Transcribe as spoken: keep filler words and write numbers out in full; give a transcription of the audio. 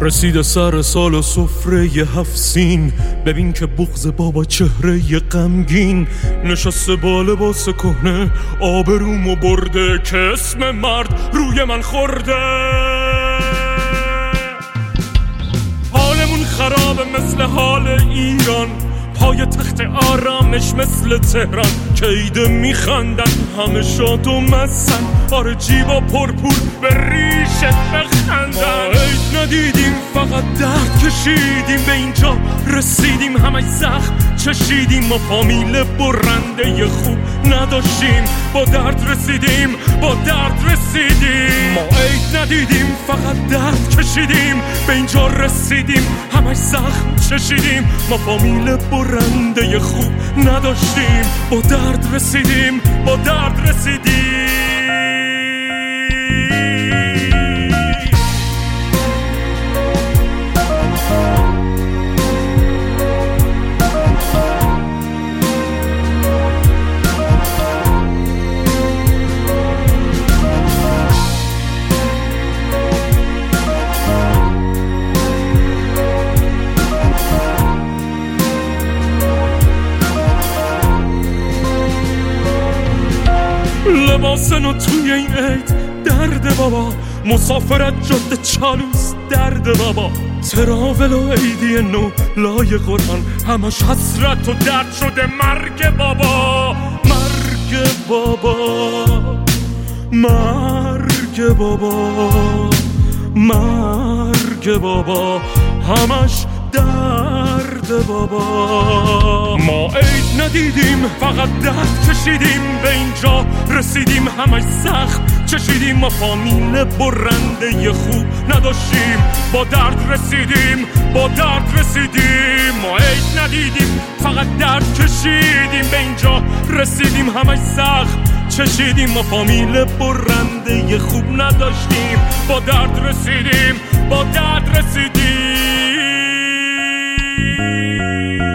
رسید سر سال و سفره هفت سین، ببین که بغض بابا چهره غمگین نشسته با لباس کهنه، آبرومو برده که اسم مرد روی من خورده. حالمون خرابه مثل حال ایران، پای تخت آرامش مثل تهران که ایده میخندن همه شاد و مسن، آره جیبا پرپول به ریشت بخندن. ما عید ندیدیم فقط درد کشیدیم، به اینجا رسیدیم همش زخم چشیدیم. ما فامیل برنده خوب نداشتیم، با درد رسیدیم با درد رسیدیم. ما عید ندیدیم فقط درد کشیدیم، به اینجا رسیدیم همش زخم چشیدیم. ما فامیل برنده خوب نداشتیم، با درد رسیدیم با درد رسیدیم. لباسنو توی این عید درد بابا، مسافرت جاده چالوس درد بابا، تراول و عیدی نو لای قرآن همش حسرت و درد شده. مرگ بابا مرگ بابا مرگ بابا مرگ بابا همش درد بابا. ما عید ندیدیم فقط درد کشیدیم، به اینجا رسیدیم همش زخم چشیدیم. ما فامیل برنده خوب نداشتیم، با درد رسیدیم با درد رسیدیم. ما عید ندیدیم فقط درد کشیدیم، به اینجا رسیدیم همش زخم چشیدیم. ما فامیل برنده خوب نداشتیم، با درد رسیدیم با درد رسیدیم.